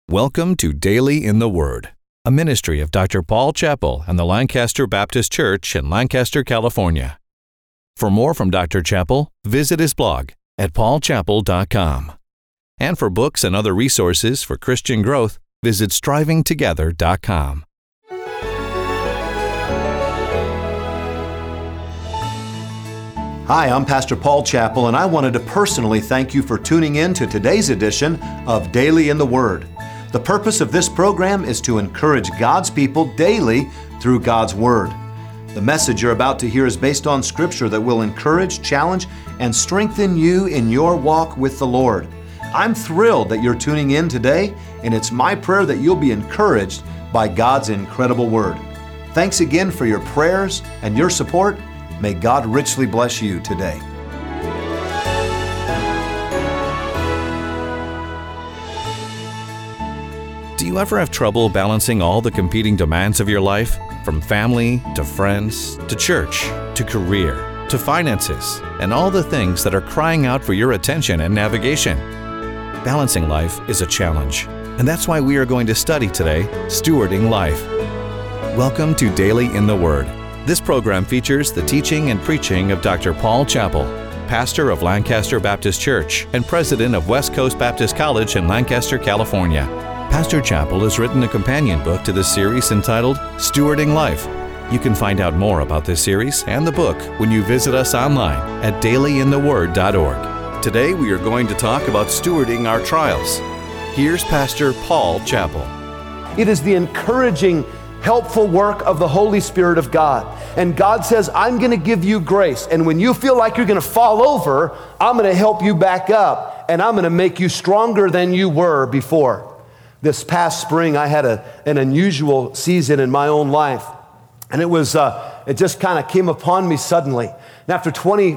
Welcome to Daily in the Word, a ministry of Dr. Paul Chappell and the Lancaster Baptist Church in Lancaster, California. For more from Dr. Chappell, visit his blog at paulchappell.com. And for books and other resources for Christian growth, visit strivingtogether.com. Hi, I'm Pastor Paul Chappell, and I wanted to personally thank you for tuning in to today's edition of Daily in the Word. The purpose of this program is to encourage God's people daily through God's Word. The message you're about to hear is based on Scripture that will encourage, challenge, and strengthen you in your walk with the Lord. I'm thrilled that you're tuning in today, and it's my prayer that you'll be encouraged by God's incredible Word. Thanks again for your prayers and your support. May God richly bless you today. Do you ever have trouble balancing all the competing demands of your life? From family, to friends, to church, to career, to finances, and all the things that are crying out for your attention and navigation. Balancing life is a challenge, and that's why we are going to study today, Stewarding Life. Welcome to Daily in the Word. This program features the teaching and preaching of Dr. Paul Chappell, pastor of Lancaster Baptist Church and president of West Coast Baptist College in Lancaster, California. Pastor Chappell has written a companion book to this series entitled Stewarding Life. You can find out more about this series and the book when you visit us online at dailyintheword.org. Today we are going to talk about stewarding our trials. Here's Pastor Paul Chappell. It is the encouraging, helpful work of the Holy Spirit of God. And God says, I'm going to give you grace. And when you feel like you're going to fall over, I'm going to help you back up. And I'm going to make you stronger than you were before. This past spring, I had an unusual season in my own life. And it just kind of came upon me suddenly. And after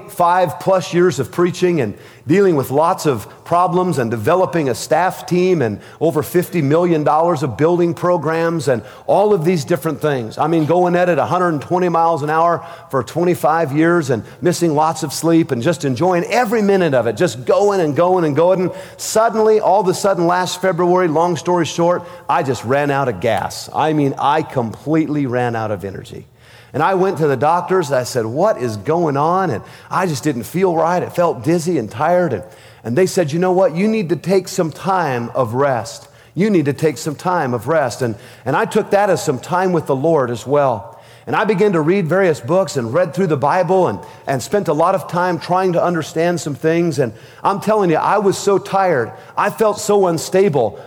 25 plus years of preaching and dealing with lots of problems and developing a staff team and over $50 million of building programs and all of these different things. I mean, going at it 120 miles an hour for 25 years and missing lots of sleep and just enjoying every minute of it, just going and going and going. And suddenly, all of a sudden last February, long story short, I just ran out of gas. I mean, I completely ran out of energy. And I went to the doctors and I said, what is going on? And I just didn't feel right. I felt dizzy and tired. And they said, you know what? You need to take some time of rest. You need to take some time of rest. And I took that as some time with the Lord as well. And I began to read various books and read through the Bible and spent a lot of time trying to understand some things. And I'm telling you, I was so tired. I felt so unstable.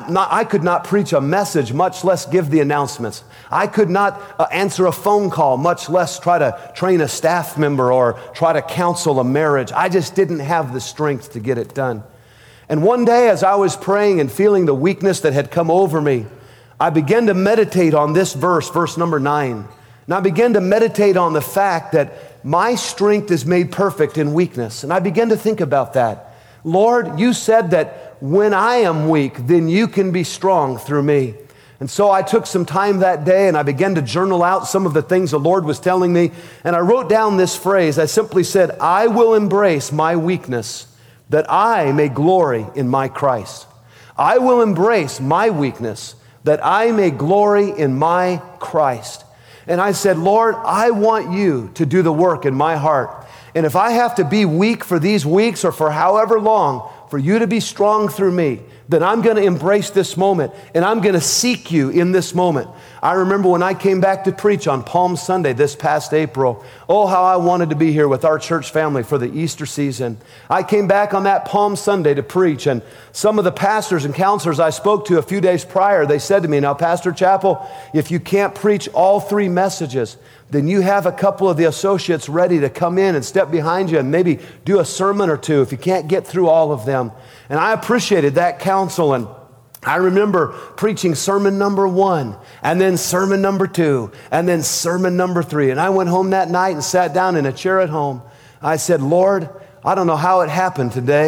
I could not preach a message, much less give the announcements. I could not answer a phone call, much less try to train a staff member or try to counsel a marriage. I just didn't have the strength to get it done. And one day as I was praying and feeling the weakness that had come over me, I began to meditate on this verse number 9. And I began to meditate on the fact that my strength is made perfect in weakness. And I began to think about that. Lord, you said that when I am weak, then you can be strong through me. And so I took some time that day and I began to journal out some of the things the Lord was telling me. And I wrote down this phrase. I simply said, I will embrace my weakness that I may glory in my Christ. I will embrace my weakness that I may glory in my Christ. And I said, Lord, I want you to do the work in my heart. And if I have to be weak for these weeks or for however long, for you to be strong through me, then I'm going to embrace this moment and I'm going to seek you in this moment. I remember when I came back to preach on Palm Sunday this past April, oh, how I wanted to be here with our church family for the Easter season. I came back on that Palm Sunday to preach, and some of the pastors and counselors I spoke to a few days prior, they said to me, now, Pastor Chappell, if you can't preach all 3 messages, then you have a couple of the associates ready to come in and step behind you and maybe do a sermon or 2 if you can't get through all of them. And I appreciated that counsel, and I remember preaching sermon number 1, and then sermon number 2, and then sermon number 3. And I went home that night and sat down in a chair at home. I said, Lord, I don't know how it happened today,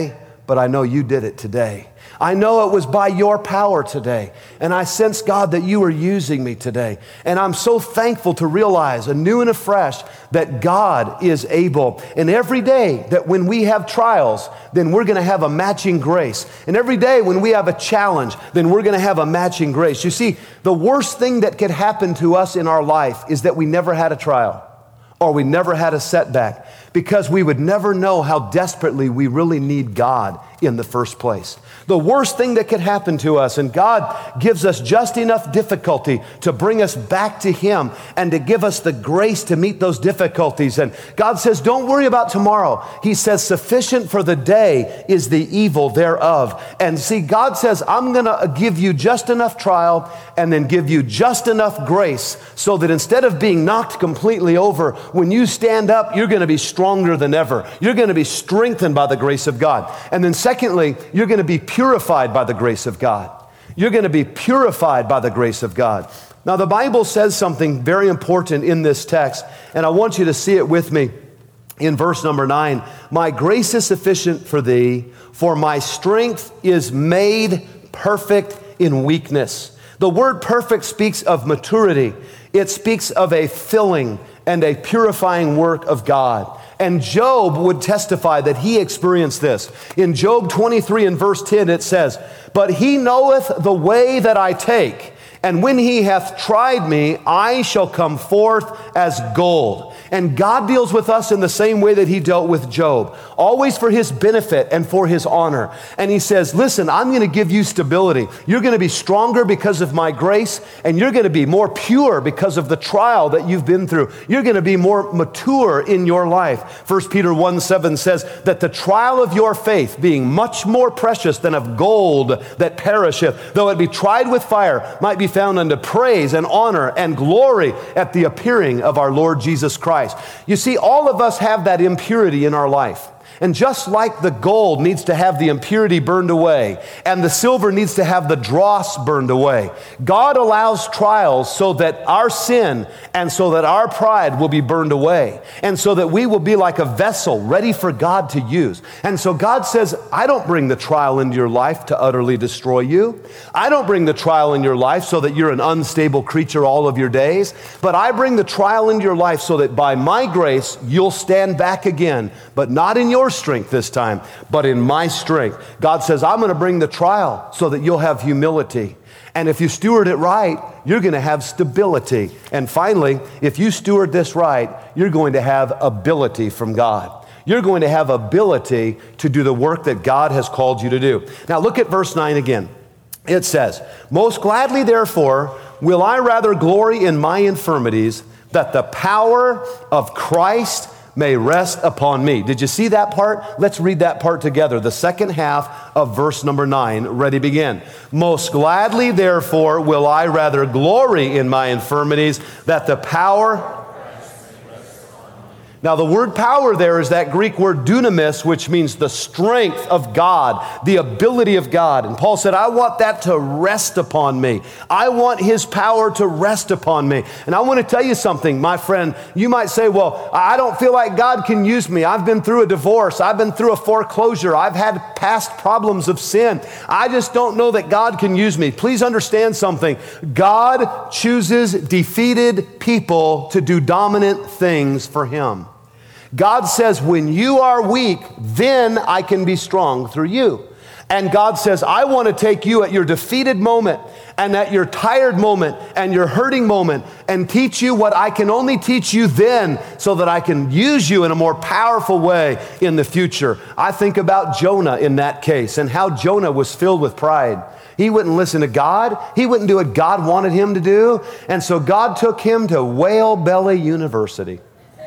but I know you did it today. I know it was by your power today. And I sense, God, that you are using me today. And I'm so thankful to realize anew and afresh that God is able. And every day that when we have trials, then we're going to have a matching grace. And every day when we have a challenge, then we're going to have a matching grace. You see, the worst thing that could happen to us in our life is that we never had a trial or we never had a setback, because we would never know how desperately we really need God in the first place. The worst thing that could happen to us, and God gives us just enough difficulty to bring us back to Him and to give us the grace to meet those difficulties. And God says, don't worry about tomorrow. He says, sufficient for the day is the evil thereof. And see, God says, I'm going to give you just enough trial and then give you just enough grace so that instead of being knocked completely over, when you stand up, you're going to be stronger than ever. You're going to be strengthened by the grace of God. And then secondly, you're going to be purified by the grace of God. You're going to be purified by the grace of God. Now, the Bible says something very important in this text, and I want you to see it with me in verse number 9. My grace is sufficient for thee, for my strength is made perfect in weakness. The word perfect speaks of maturity. It speaks of a filling and a purifying work of God. And Job would testify that he experienced this. In Job 23 and verse 10, it says, but he knoweth the way that I take, and when he hath tried me, I shall come forth as gold. And God deals with us in the same way that He dealt with Job, always for His benefit and for His honor. And He says, listen, I'm going to give you stability. You're going to be stronger because of my grace, and you're going to be more pure because of the trial that you've been through. You're going to be more mature in your life. 1 Peter 1:7 says that the trial of your faith, being much more precious than of gold that perisheth, though it be tried with fire, might be found unto praise and honor and glory at the appearing of our Lord Jesus Christ. You see, all of us have that impurity in our life. And just like the gold needs to have the impurity burned away, and the silver needs to have the dross burned away, God allows trials so that our sin and so that our pride will be burned away, and so that we will be like a vessel ready for God to use. And so God says, I don't bring the trial into your life to utterly destroy you. I don't bring the trial in your life so that you're an unstable creature all of your days, but I bring the trial into your life so that by my grace, you'll stand back again, but not in your strength this time, but in my strength. God says, I'm going to bring the trial so that you'll have humility. And if you steward it right, you're going to have stability. And finally, if you steward this right, you're going to have ability from God. You're going to have ability to do the work that God has called you to do. Now look at verse 9 again. It says, most gladly therefore will I rather glory in my infirmities, that the power of Christ may rest upon me. Did you see that part? Let's read that part together. The second half of verse number 9. Ready, begin. Most gladly, therefore, will I rather glory in my infirmities, that the power... Now, the word power there is that Greek word dunamis, which means the strength of God, the ability of God. And Paul said, I want that to rest upon me. I want His power to rest upon me. And I want to tell you something, my friend. You might say, well, I don't feel like God can use me. I've been through a divorce. I've been through a foreclosure. I've had past problems of sin. I just don't know that God can use me. Please understand something. God chooses defeated people to do dominant things for Him. God says, when you are weak, then I can be strong through you. And God says, I want to take you at your defeated moment and at your tired moment and your hurting moment and teach you what I can only teach you then, so that I can use you in a more powerful way in the future. I think about Jonah in that case and how Jonah was filled with pride. He wouldn't listen to God. He wouldn't do what God wanted him to do. And so God took him to Whale Belly University.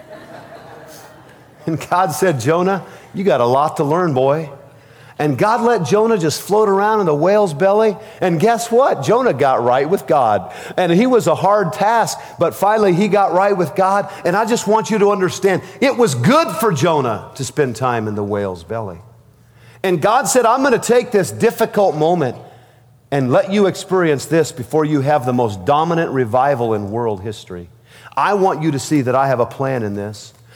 And God said, Jonah, you got a lot to learn, boy. And God let Jonah just float around in the whale's belly. And guess what? Jonah got right with God. And he was a hard task, but finally he got right with God. And I just want you to understand, it was good for Jonah to spend time in the whale's belly. And God said, I'm going to take this difficult moment and let you experience this before you have the most dominant revival in world history. I want you to see that I have a plan in this.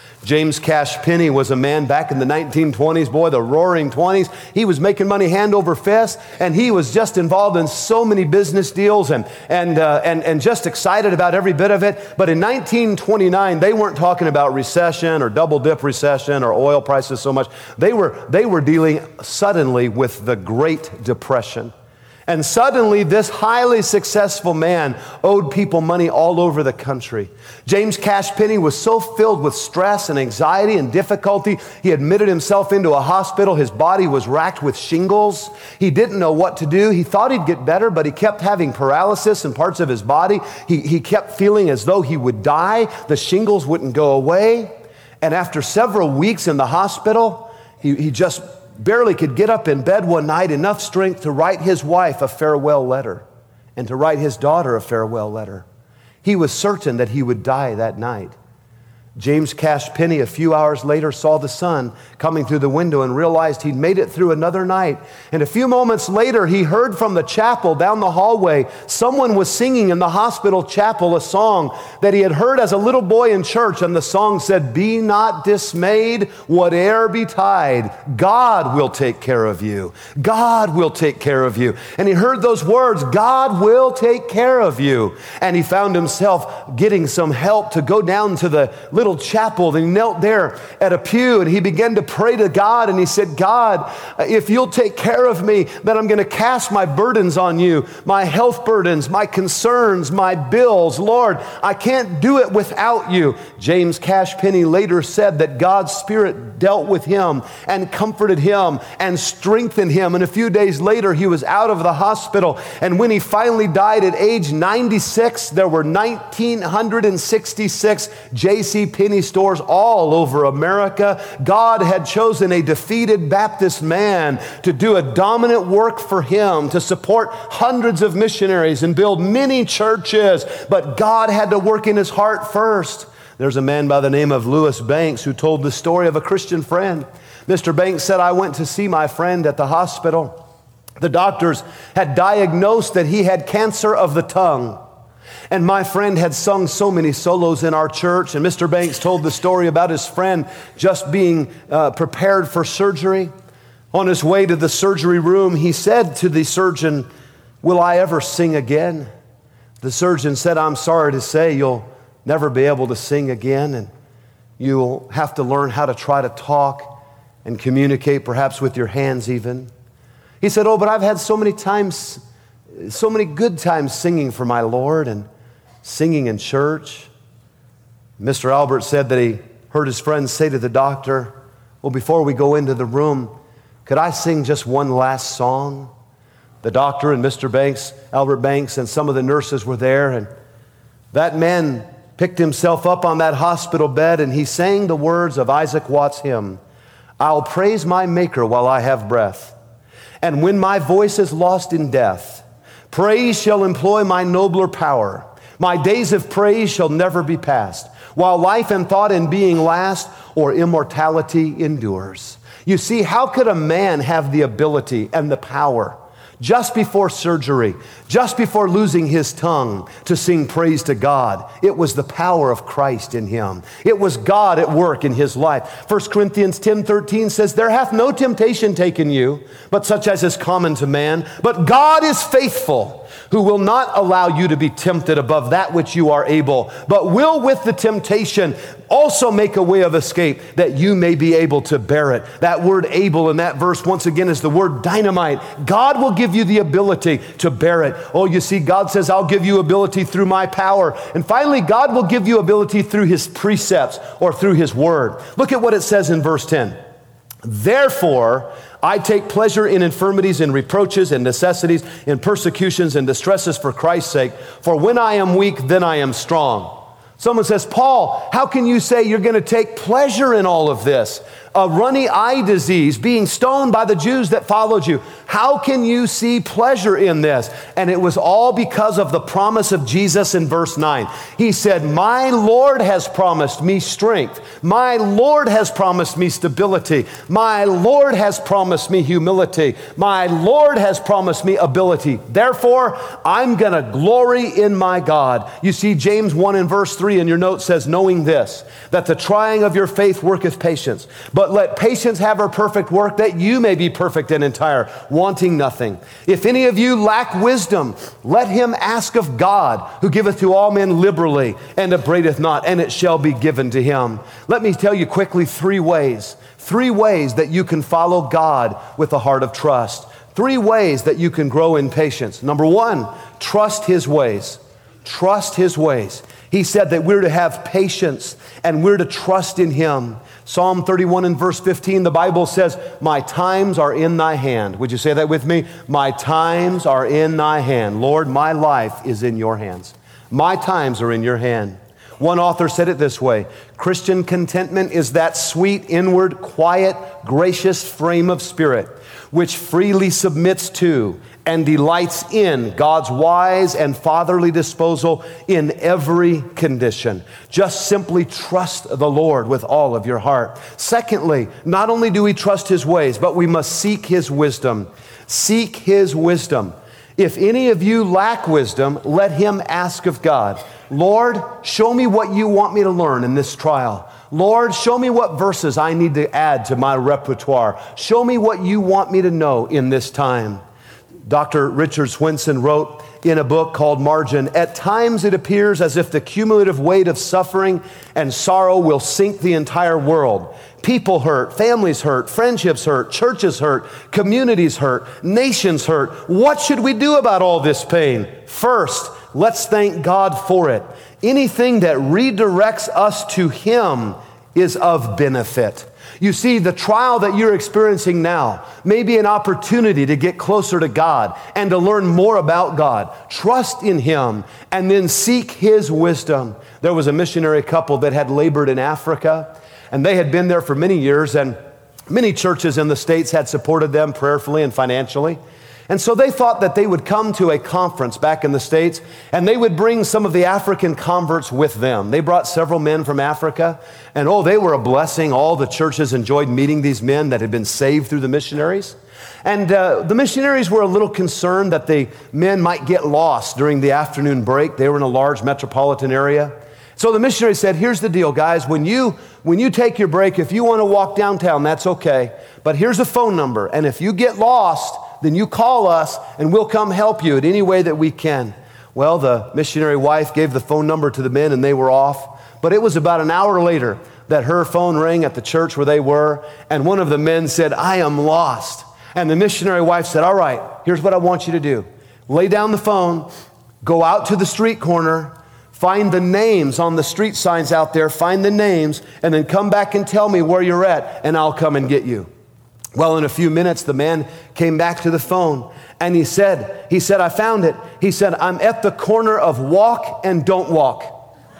James Cash Penney was a man back in the 1920s, boy, the roaring 20s. He was making money hand over fist, and he was just involved in so many business deals and just excited about every bit of it. But in 1929, they weren't talking about recession or double dip recession or oil prices so much. They were dealing suddenly with the Great Depression. And suddenly, this highly successful man owed people money all over the country. James Cash Penney was so filled with stress and anxiety and difficulty, he admitted himself into a hospital. His body was racked with shingles. He didn't know what to do. He thought he'd get better, but he kept having paralysis in parts of his body. He kept feeling as though he would die. The shingles wouldn't go away. And after several weeks in the hospital, he just barely could get up in bed one night, enough strength to write his wife a farewell letter and to write his daughter a farewell letter. He was certain that he would die that night. James Cash Penney, a few hours later, saw the sun coming through the window and realized he'd made it through another night. And a few moments later, he heard from the chapel down the hallway, someone was singing in the hospital chapel a song that he had heard as a little boy in church. And the song said, "Be not dismayed, whate'er betide, God will take care of you. God will take care of you." And he heard those words, "God will take care of you." And he found himself getting some help to go down to the little chapel. And he knelt there at a pew and he began to pray to God. And he said, "God, if you'll take care of me, then I'm going to cast my burdens on you, my health burdens, my concerns, my bills. Lord, I can't do it without you." James Cash Penney later said that God's Spirit dealt with him and comforted him and strengthened him. And a few days later, he was out of the hospital. And when he finally died at age 96, there were 1,966 J.C. Penney stores all over America. God had chosen a defeated Baptist man to do a dominant work for him, to support hundreds of missionaries and build many churches. But God had to work in his heart first. There's a man by the name of Lewis Banks who told the story of a Christian friend. Mr. Banks said, "I went to see my friend at the hospital. The doctors had diagnosed that he had cancer of the tongue. And my friend had sung so many solos in our church." And Mr. Banks told the story about his friend just being prepared for surgery. On his way to the surgery room, he said to the surgeon, "Will I ever sing again?" The surgeon said, "I'm sorry to say you'll never be able to sing again, and you'll have to learn how to try to talk and communicate, perhaps with your hands even." He said, "Oh, but I've had so many good times singing for my Lord and singing in church." Mr. Albert said that he heard his friend say to the doctor, "Well, before we go into the room, could I sing just one last song?" The doctor and Mr. Banks, Albert Banks, and some of the nurses were there, and that man picked himself up on that hospital bed and he sang the words of Isaac Watts' hymn, "I'll praise my Maker while I have breath. And when my voice is lost in death, praise shall employ my nobler power. My days of praise shall never be past, while life and thought and being last, or immortality endures." You see, how could a man have the ability and the power just before surgery, just before losing his tongue, to sing praise to God? It was the power of Christ in him. It was God at work in his life. 1 Corinthians 10:13 says, "There hath no temptation taken you, but such as is common to man. But God is faithful, who will not allow you to be tempted above that which you are able, but will with the temptation also make a way of escape, that you may be able to bear it." That word "able" in that verse, once again, is the word dynamite. God will give you the ability to bear it. Oh, you see, God says, "I'll give you ability through my power." And finally, God will give you ability through his precepts or through his word. Look at what it says in verse 10. "Therefore, I take pleasure in infirmities, in reproaches, in necessities, in persecutions, and distresses for Christ's sake. For when I am weak, then I am strong." Someone says, "Paul, how can you say you're going to take pleasure in all of this?" a runny eye disease, being stoned by the Jews that followed you. How can you see pleasure in this? And it was all because of the promise of Jesus in verse 9. He said, my Lord has promised me strength. My Lord has promised me stability. My Lord has promised me humility. My Lord has promised me ability. Therefore, I'm going to glory in my God. You see, James 1 and verse 3 in your note says, knowing this, that the trying of your faith worketh patience. But let patience have her perfect work, that you may be perfect and entire, wanting nothing. If any of you lack wisdom, let him ask of God, who giveth to all men liberally, and upbraideth not, and it shall be given to him. Let me tell you quickly three ways that you can follow God with a heart of trust. 3 ways that you can grow in patience. Number 1, trust his ways. Trust his ways. He said that we're to have patience and we're to trust in him. Psalm 31 and verse 15, the Bible says, my times are in thy hand. Would you say that with me? My times are in thy hand. Lord, my life is in your hands. My times are in your hand. One author said it this way, Christian contentment is that sweet, inward, quiet, gracious frame of spirit, which freely submits to and delights in God's wise and fatherly disposal in every condition. Just simply trust the Lord with all of your heart. Secondly, not only do we trust his ways, but we must seek his wisdom. Seek his wisdom. If any of you lack wisdom, let him ask of God. Lord, show me what you want me to learn in this trial. Lord, show me what verses I need to add to my repertoire. Show me what you want me to know in this time. Dr. Richard Swinson wrote in a book called Margin, at times it appears as if the cumulative weight of suffering and sorrow will sink the entire world. People hurt, families hurt, friendships hurt, churches hurt, communities hurt, nations hurt. What should we do about all this pain? First, let's thank God for it. Anything that redirects us to him is of benefit. You see, the trial that you're experiencing now may be an opportunity to get closer to God and to learn more about God. Trust in him and then seek his wisdom. There was a missionary couple that had labored in Africa, and they had been there for many years, and many churches in the States had supported them prayerfully and financially. And so they thought that they would come to a conference back in the States and they would bring some of the African converts with them. They brought several men from Africa, and they were a blessing. All the churches enjoyed meeting these men that had been saved through the missionaries. And the missionaries were a little concerned that the men might get lost during the afternoon break. They were in a large metropolitan area. So the missionary said, here's the deal, guys. When you take your break, if you want to walk downtown, that's okay. But here's a phone number. And if you get lost, then you call us and we'll come help you in any way that we can. Well, the missionary wife gave the phone number to the men and they were off. But it was about an hour later that her phone rang at the church where they were. And one of the men said, I am lost. And the missionary wife said, all right, here's what I want you to do. Lay down the phone, go out to the street corner, find the names on the street signs out there, find the names, and then come back and tell me where you're at, and I'll come and get you. Well, in a few minutes, the man came back to the phone, and he said, I found it. He said, I'm at the corner of Walk and Don't Walk.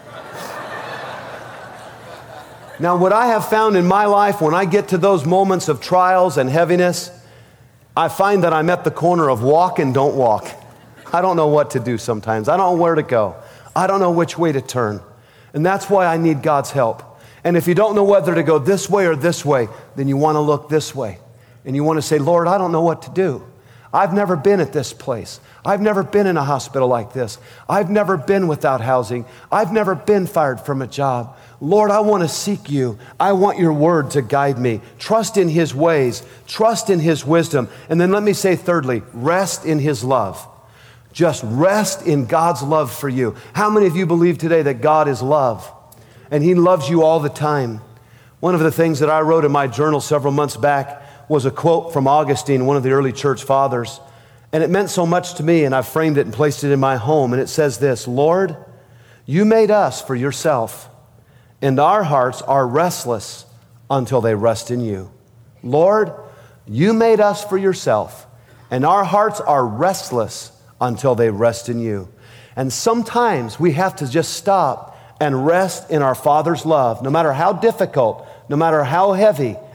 Now, what I have found in my life, when I get to those moments of trials and heaviness, I find that I'm at the corner of Walk and Don't Walk. I don't know what to do sometimes. I don't know where to go. I don't know which way to turn. And that's why I need God's help. And if you don't know whether to go this way or this way, then you want to look this way. And you want to say, Lord, I don't know what to do. I've never been at this place. I've never been in a hospital like this. I've never been without housing. I've never been fired from a job. Lord, I want to seek you. I want your word to guide me. Trust in his ways. Trust in his wisdom. And then let me say thirdly, rest in his love. Just rest in God's love for you. How many of you believe today that God is love? And he loves you all the time. One of the things that I wrote in my journal several months back was a quote from Augustine, one of the early church fathers. And it meant so much to me, and I framed it and placed it in my home. And it says this, Lord, you made us for yourself, and our hearts are restless until they rest in you. Lord, you made us for yourself, and our hearts are restless until they rest in you. And sometimes we have to just stop and rest in our Father's love, no matter how difficult, no matter how heavy,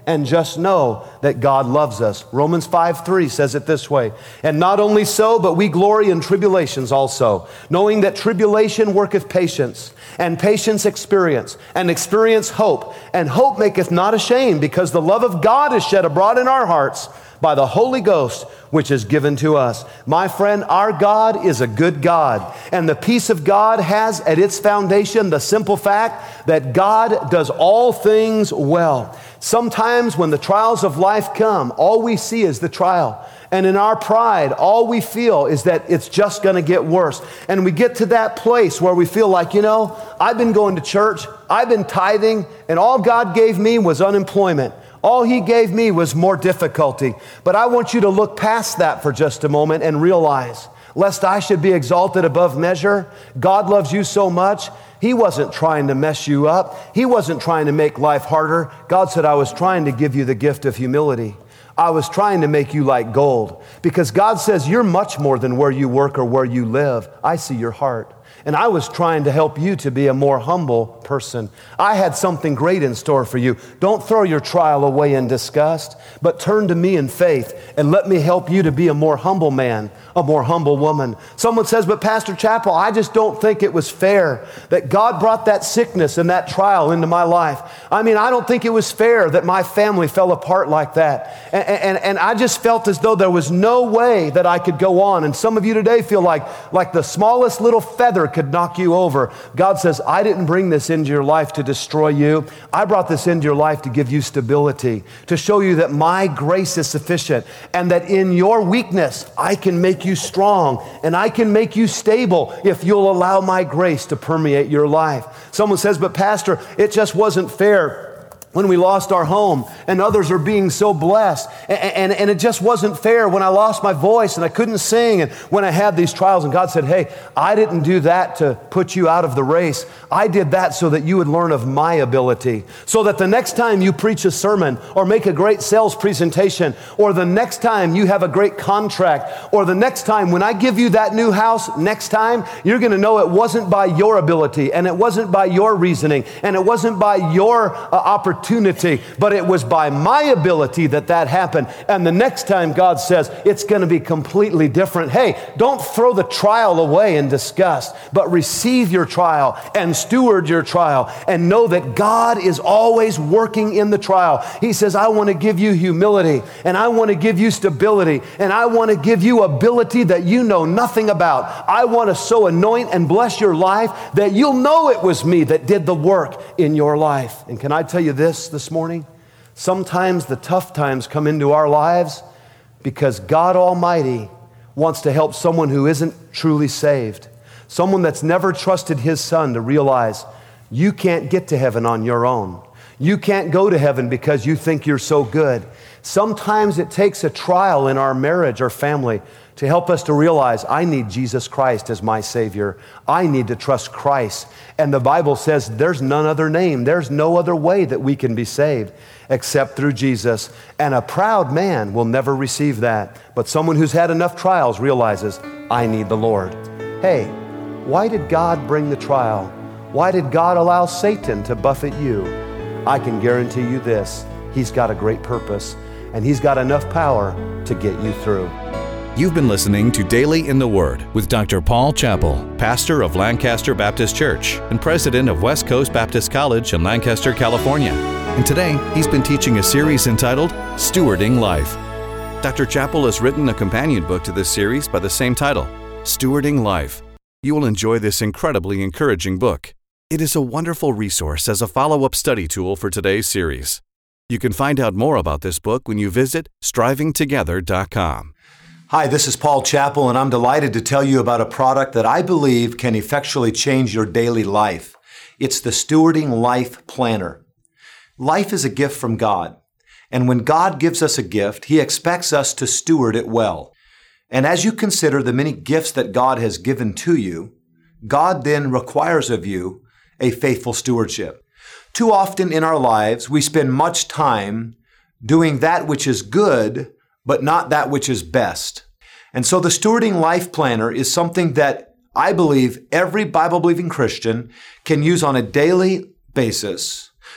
and just know that God loves us. Romans 5:3 says it this way, and not only so, but we glory in tribulations also, knowing that tribulation worketh patience, and patience experience, and experience hope, and hope maketh not ashamed, because the love of God is shed abroad in our hearts by the Holy Ghost, which is given to us. My friend, our God is a good God, and the peace of God has at its foundation the simple fact that God does all things well. Sometimes when the trials of life come, all we see is the trial. And in our pride, all we feel is that it's just going to get worse. And we get to that place where we feel like, I've been going to church, I've been tithing, and all God gave me was unemployment. All He gave me was more difficulty. But I want you to look past that for just a moment and realize, lest I should be exalted above measure, God loves you so much, He wasn't trying to mess you up. He wasn't trying to make life harder. God said, I was trying to give you the gift of humility. I was trying to make you like gold. Because God says, you're much more than where you work or where you live. I see your heart. And I was trying to help you to be a more humble person. I had something great in store for you. Don't throw your trial away in disgust, but turn to me in faith and let me help you to be a more humble man, a more humble woman. Someone says, but Pastor Chappell, I just don't think it was fair that God brought that sickness and that trial into my life. I don't think it was fair that my family fell apart like that. And I just felt as though there was no way that I could go on. And some of you today feel like the smallest little feather could knock you over. God says, I didn't bring this into your life to destroy you. I brought this into your life to give you stability, to show you that my grace is sufficient, and that in your weakness, I can make you strong, and I can make you stable if you'll allow my grace to permeate your life. Someone says, but Pastor, it just wasn't fair when we lost our home and others are being so blessed. And it just wasn't fair when I lost my voice and I couldn't sing and when I had these trials. And God said, hey, I didn't do that to put you out of the race. I did that so that you would learn of my ability. So that the next time you preach a sermon or make a great sales presentation, or the next time you have a great contract, or the next time when I give you that new house, next time, you're going to know it wasn't by your ability, and it wasn't by your reasoning, and it wasn't by your opportunity, but it was by my ability that happened. And the next time God says it's going to be completely different. Hey, don't throw the trial away in disgust, but receive your trial and steward your trial and know that God is always working in the trial. He says, I want to give you humility, and I want to give you stability, and I want to give you ability that you know nothing about. I want to so anoint and bless your life that you'll know it was me that did the work in your life. And can I tell you this morning? Sometimes the tough times come into our lives because God Almighty wants to help someone who isn't truly saved, someone that's never trusted His Son, to realize you can't get to heaven on your own. You can't go to heaven because you think you're so good. Sometimes it takes a trial in our marriage or family to help us to realize, I need Jesus Christ as my Savior. I need to trust Christ. And the Bible says there's none other name. There's no other way that we can be saved except through Jesus. And a proud man will never receive that. But someone who's had enough trials realizes, I need the Lord. Hey, why did God bring the trial? Why did God allow Satan to buffet you? I can guarantee you this, He's got a great purpose, and He's got enough power to get you through. You've been listening to Daily in the Word with Dr. Paul Chappell, pastor of Lancaster Baptist Church and president of West Coast Baptist College in Lancaster, California. And today, he's been teaching a series entitled Stewarding Life. Dr. Chappell has written a companion book to this series by the same title, Stewarding Life. You will enjoy this incredibly encouraging book. It is a wonderful resource as a follow-up study tool for today's series. You can find out more about this book when you visit strivingtogether.com. Hi, this is Paul Chappell, and I'm delighted to tell you about a product that I believe can effectually change your daily life. It's the Stewarding Life Planner. Life is a gift from God, and when God gives us a gift, He expects us to steward it well. And as you consider the many gifts that God has given to you, God then requires of you a faithful stewardship. Too often in our lives, we spend much time doing that which is good, but not that which is best. And so the Stewarding Life Planner is something that I believe every Bible-believing Christian can use on a daily basis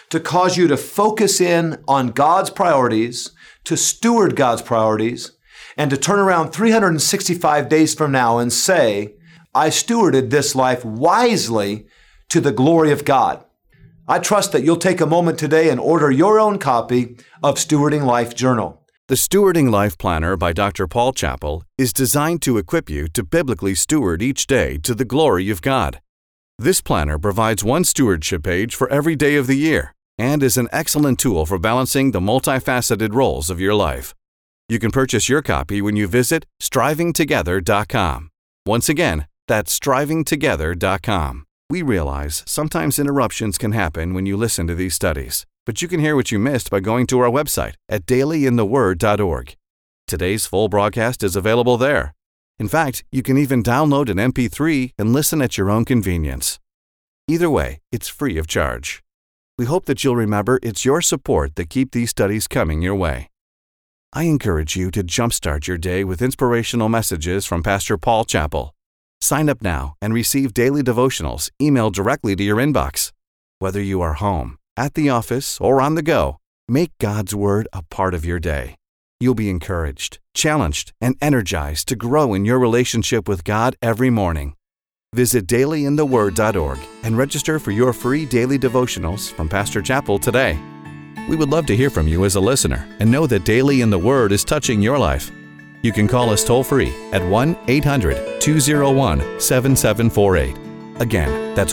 to cause you to focus in on God's priorities, to steward God's priorities, and to turn around 365 days from now and say, I stewarded this life wisely to the glory of God. I trust that you'll take a moment today and order your own copy of Stewarding Life Journal. The Stewarding Life Planner by Dr. Paul Chappell is designed to equip you to biblically steward each day to the glory of God. This planner provides one stewardship page for every day of the year and is an excellent tool for balancing the multifaceted roles of your life. You can purchase your copy when you visit strivingtogether.com. Once again, that's strivingtogether.com. We realize sometimes interruptions can happen when you listen to these studies, but you can hear what you missed by going to our website at dailyintheword.org. Today's full broadcast is available there. In fact, you can even download an MP3 and listen at your own convenience. Either way, it's free of charge. We hope that you'll remember it's your support that keep these studies coming your way. I encourage you to jumpstart your day with inspirational messages from Pastor Paul Chappell. Sign up now and receive daily devotionals emailed directly to your inbox. Whether you are home, at the office, or on the go, make God's Word a part of your day. You'll be encouraged, challenged, and energized to grow in your relationship with God every morning. Visit dailyintheword.org and register for your free daily devotionals from Pastor Chappell today. We would love to hear from you as a listener and know that Daily in the Word is touching your life. You can call us toll-free at 1-800-201-7748. Again, that's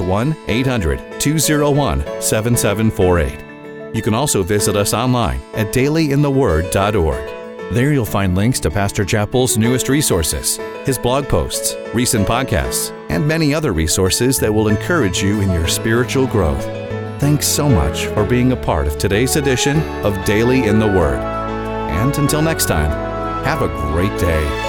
1-800-201-7748. You can also visit us online at dailyintheword.org. There you'll find links to Pastor Chappell's newest resources, his blog posts, recent podcasts, and many other resources that will encourage you in your spiritual growth. Thanks so much for being a part of today's edition of Daily in the Word. And until next time, have a great day.